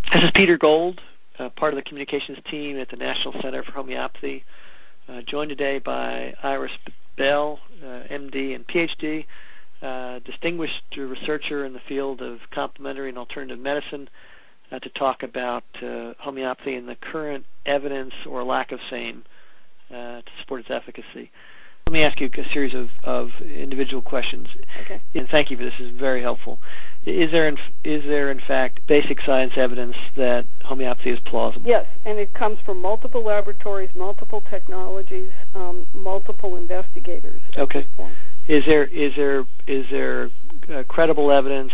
This is Peter Gold, part of the communications team at the National Center for Homeopathy, joined today by Iris Bell, MD and PhD, distinguished researcher in the field of complementary and alternative medicine, to talk about homeopathy and the current evidence or lack of same to support its efficacy. Let me ask you a series of individual questions. Okay. And thank you for this. This is very helpful. Is there in fact basic science evidence that homeopathy is plausible? Yes, and it comes from multiple laboratories, multiple technologies, multiple investigators. Okay. At this point. Is there credible evidence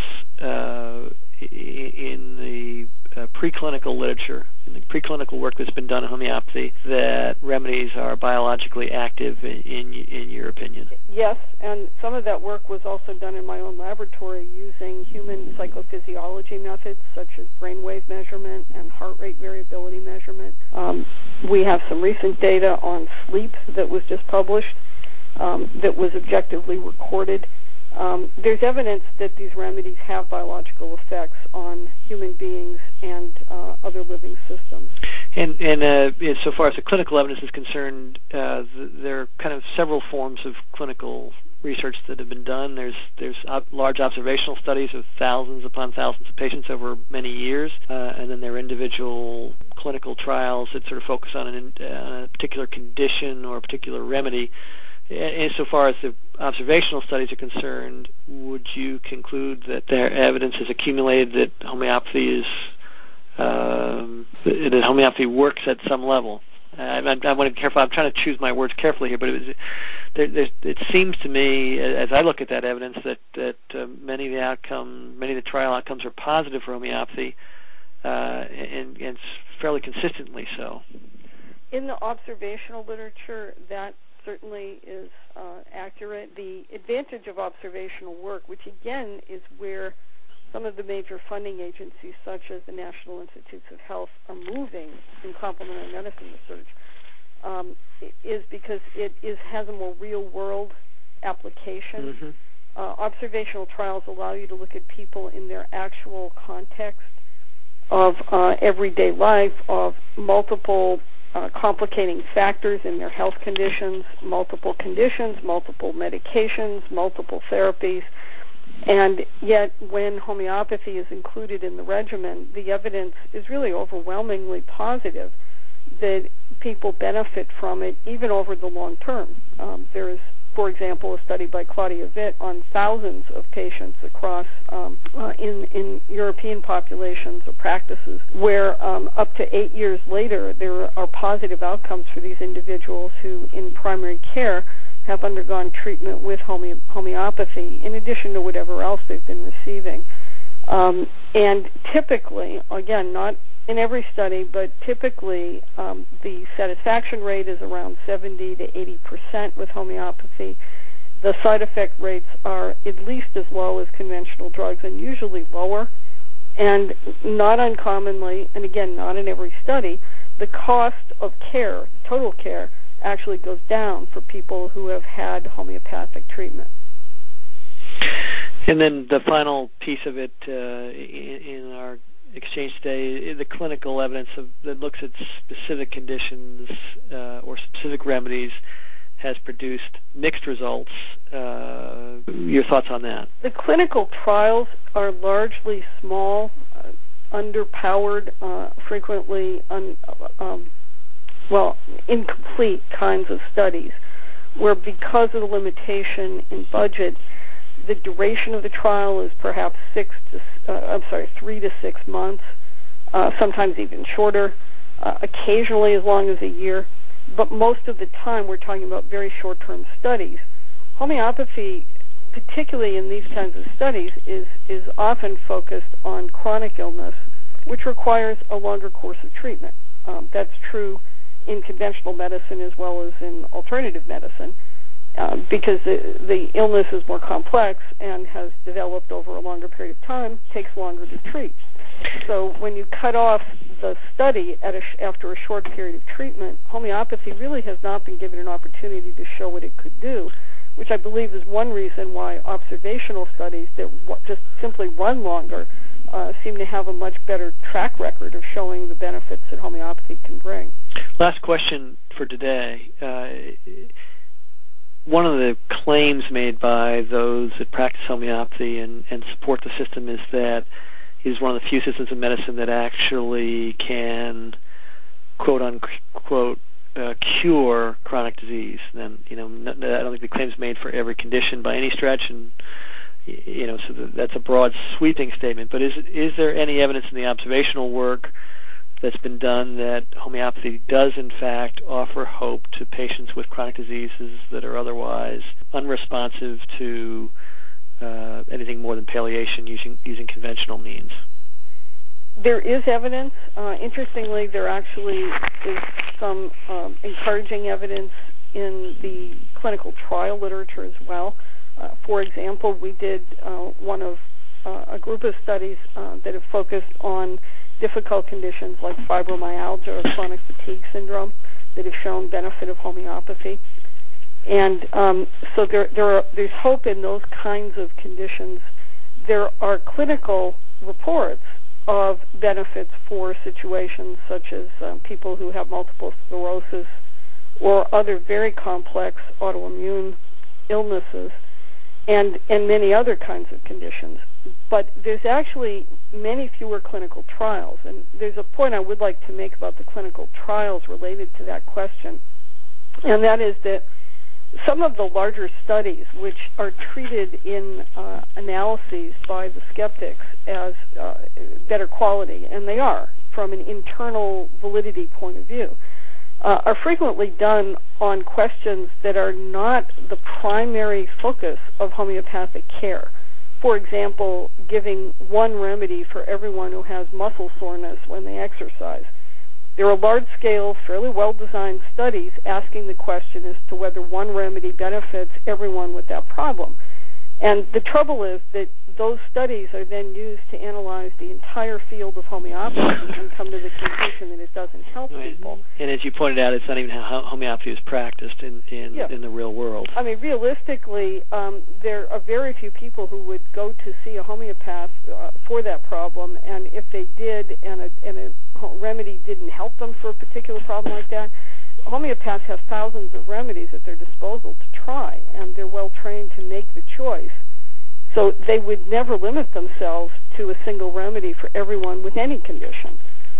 in the preclinical literature, in the preclinical work that's been done in homeopathy, that remedies are biologically active in your opinion? Yes, and some of that work was also done in my own laboratory using human psychophysiology methods such as brainwave measurement and heart rate variability measurement. We have some recent data on sleep that was just published that was objectively recorded. There's evidence that these remedies have biological effects on human beings and other living systems. And so far as the clinical evidence is concerned, there are kind of several forms of clinical research that have been done. There's large observational studies of thousands upon thousands of patients over many years, and then there are individual clinical trials that sort of focus on a particular condition or a particular remedy. And so far as the observational studies are concerned, would you conclude that their evidence has accumulated that homeopathy works at some level? I want to be careful. I'm trying to choose my words carefully here, but it seems to me, as I look at that evidence, that many of the trial outcomes are positive for homeopathy, and fairly consistently so. In the observational literature, that certainly is accurate. The advantage of observational work, which again is where some of the major funding agencies, such as the National Institutes of Health, are moving in complementary medicine research, is because it has a more real-world application. Mm-hmm. Observational trials allow you to look at people in their actual context of everyday life, of multiple complicating factors in their health conditions, multiple medications, multiple therapies. And yet when homeopathy is included in the regimen, the evidence is really overwhelmingly positive that people benefit from it even over the long term. There is, for example, a study by Claudia Witt on thousands of patients across in European populations or practices where up to 8 years later there are positive outcomes for these individuals who in primary care have undergone treatment with homeopathy in addition to whatever else they've been receiving. And typically, again, not in every study, but typically the satisfaction rate is around 70 to 80% with homeopathy. The side effect rates are at least as low as conventional drugs and usually lower. And not uncommonly, and again, not in every study, the cost of care, total care, actually goes down for people who have had homeopathic treatment. And then the final piece of it in our exchange today, the clinical evidence that looks at specific conditions or specific remedies has produced mixed results. Your thoughts on that? The clinical trials are largely small, underpowered, frequently incomplete kinds of studies, where because of the limitation in budget, the duration of the trial is perhaps 3 to 6 months, sometimes even shorter, occasionally as long as a year. But most of the time, we're talking about very short-term studies. Homeopathy, particularly in these kinds of studies, is often focused on chronic illness, which requires a longer course of treatment. That's true in conventional medicine as well as in alternative medicine, because the illness is more complex and has developed over a longer period of time, takes longer to treat. So when you cut off the study after a short period of treatment, homeopathy really has not been given an opportunity to show what it could do, which I believe is one reason why observational studies that just simply run longer seem to have a much better track record of showing the benefits that homeopathy can bring. Last question for today. One of the claims made by those that practice homeopathy and support the system is that it is one of the few systems of medicine that actually can, quote unquote, cure chronic disease. And I don't think the claim's made for every condition by any stretch, and so that's a broad, sweeping statement. But is there any evidence in the observational work that's been done that homeopathy does, in fact, offer hope to patients with chronic diseases that are otherwise unresponsive to anything more than palliation using conventional means? There is evidence. Interestingly, there actually is some encouraging evidence in the clinical trial literature as well. For example, we did one of a group of studies that have focused on difficult conditions like fibromyalgia or chronic fatigue syndrome that have shown benefit of homeopathy. And so there's hope in those kinds of conditions. There are clinical reports of benefits for situations such as people who have multiple sclerosis or other very complex autoimmune illnesses and many other kinds of conditions. But there's actually many fewer clinical trials. And there's a point I would like to make about the clinical trials related to that question, and that is that some of the larger studies, which are treated in analyses by the skeptics as better quality, and they are from an internal validity point of view, are frequently done on questions that are not the primary focus of homeopathic care. For example, giving one remedy for everyone who has muscle soreness when they exercise. There are large-scale, fairly well-designed studies asking the question as to whether one remedy benefits everyone with that problem. And the trouble is that those studies are then used to analyze the entire field of homeopathy and come to the conclusion that it doesn't help people. And as you pointed out, it's not even how homeopathy is practiced in the real world. I mean, realistically, there are very few people who would go to see a homeopath for that problem, and if they did and a remedy didn't help them for a particular problem like that, homeopaths have thousands of remedies at their disposal to try, and they're well trained to make the choice. So they would never limit themselves to a single remedy for everyone with any condition.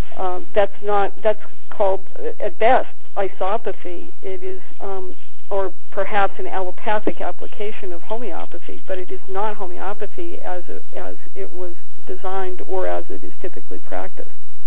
That's called, at best, isopathy. It is, or perhaps an allopathic application of homeopathy, but it is not homeopathy as it was designed or as it is typically practiced.